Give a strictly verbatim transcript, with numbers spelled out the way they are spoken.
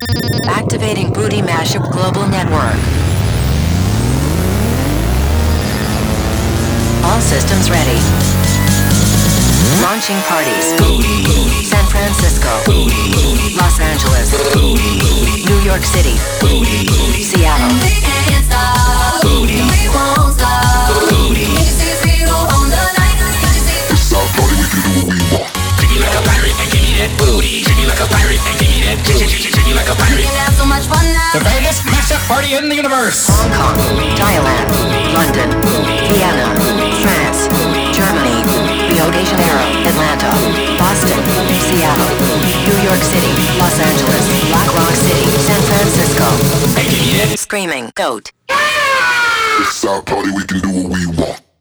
Activating Booty Mashup Global Network. All systems ready. Launching parties. San Francisco. Los Angeles. New York City. Seattle. It's our party, we can do what we want. Treat me like a pirate and give me that booty. Treat me like a pirate and give me that. Treat me like a pirate. We can have so much fun now. The greatest mashup party in the universe. Hong Kong, Thailand, London, Vienna, France, Germany, Rio de Janeiro, Atlanta, Boston, Seattle, New York City, Los Angeles, Black Rock City, San Francisco. Hey, give me that. Screaming goat. It's our party, we can do what we want.